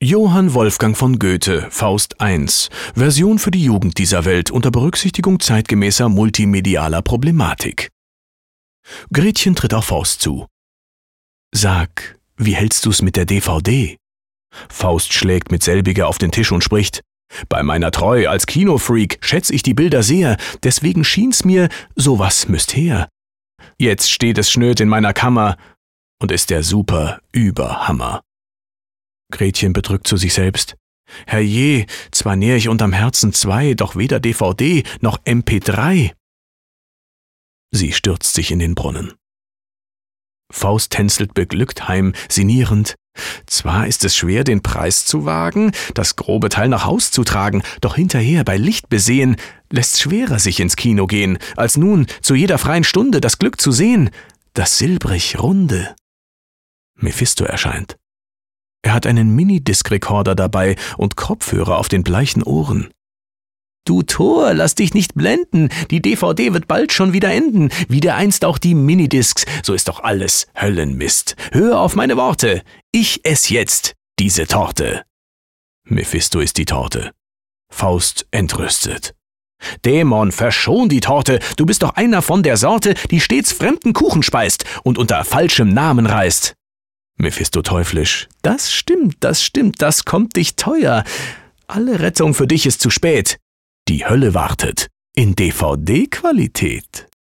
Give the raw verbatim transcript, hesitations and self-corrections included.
Johann Wolfgang von Goethe, Faust eins, Version für die Jugend dieser Welt unter Berücksichtigung zeitgemäßer multimedialer Problematik. Gretchen tritt auf Faust zu. »Sag, wie hältst du's mit der D V D?« Faust schlägt mit selbiger auf den Tisch und spricht: »Bei meiner Treu als Kinofreak schätz ich die Bilder sehr, deswegen schien's mir, sowas müsst her. Jetzt steht es schnöd in meiner Kammer und ist der super Überhammer.« Gretchen bedrückt zu sich selbst: »Herrje, zwar nähr ich unterm Herzen zwei, doch weder D V D noch M P drei. Sie stürzt sich in den Brunnen. Faust tänzelt beglückt heim, sinnierend: »Zwar ist es schwer, den Preis zu wagen, das grobe Teil nach Haus zu tragen, doch hinterher bei Licht besehen, lässt's schwerer sich ins Kino gehen, als nun zu jeder freien Stunde das Glück zu sehen, das silbrig Runde.« Mephisto erscheint. Er hat einen Minidisc-Rekorder dabei und Kopfhörer auf den bleichen Ohren. »Du Tor, lass dich nicht blenden, die D V D wird bald schon wieder enden, wie dereinst auch die Minidiscs, so ist doch alles Höllenmist. Hör auf meine Worte, ich ess jetzt diese Torte.« Mephisto ist die Torte. Faust entrüstet. »Dämon, verschon die Torte, du bist doch einer von der Sorte, die stets fremden Kuchen speist und unter falschem Namen reist.« Mephisto teuflisch: »Das stimmt, das stimmt, das kommt dich teuer. Alle Rettung für dich ist zu spät. Die Hölle wartet in D V D-Qualität.«